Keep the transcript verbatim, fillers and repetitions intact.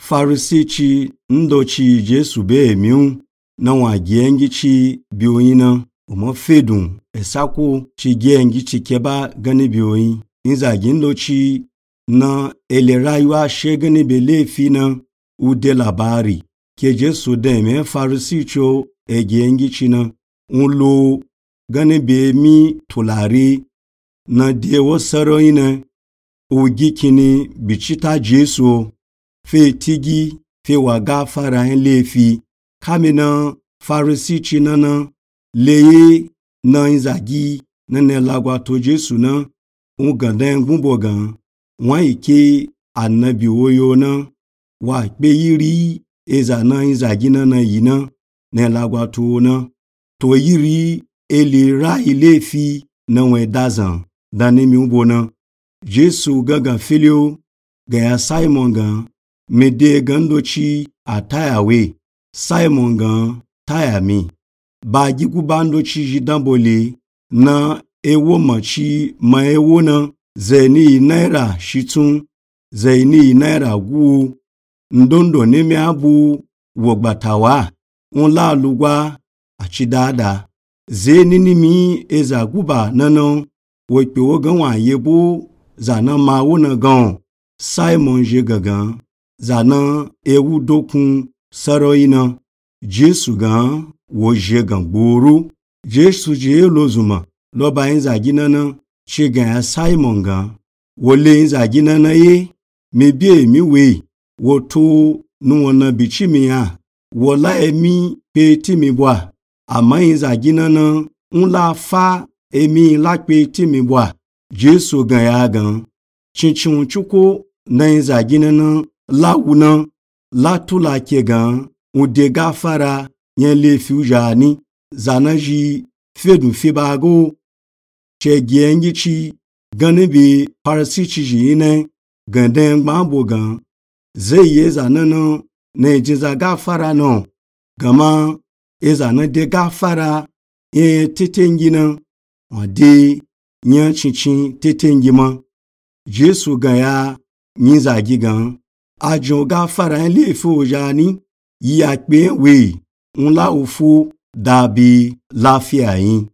Farisi chi ndo chi Jesu be miu na wa gengi chi biyoyi na uma fedun esako chi gengi chi keba gani biyoyi inza gindo chi na ele rayuwa she gani be lefi na ude labari ke Jesu de me Farisi cho e gengi chi na unlo gani be mi tulari na dewo saroyi na ugi kini bichita Jesu fe tigi fe waga fara lefi kamina Farisi chi na na leye na inzagi na ne lagwa to Jesu na ungaden gumbogan wa ike annabi woyo na wa pe yiri eza na inzagi na na yina ne lagwa to na to yiri eli ra ilefi na we dazan dani mi ubona Jesu gaga filio ga ya Simon ga mede gandochi atayawe Simon ga tayami ba gigu bandochi jidambole na ewo machi ma ewo na zeni naira shitun zeni naira gu ndondo neme abu wogbatawa unla lugwa achidada zeni nimi eza guba nano wope wogan wa yebo zana ma wona gan Simon je gagan zana ewu dokun saroina Jesu gan wo je gan gboro Jesu je lozuma lo ba inza ginana che gan ya Simon gan wo le inza ginana ye me bie mi we wo to nu wona bichi mi ya wo la emi pe ti mi bwa ama inza ginana unla fa emi la pe ti mi bwa Jesu gan ya gan chinchin chuko na inza ginana la wuna la tula ke gan ude gafara yen le fiujani zanaji fedu fibago che gengi chi gane bi Farisi chi jine ganden gbambo gan zeye zanana ne jinza gafara no gama ezana de gafara ye tetengina ade nyan chinchin tetengima Jesu gaya nyinza gigan ajo gafara le fiujani yi akpe we unla ufu dabi lafia yin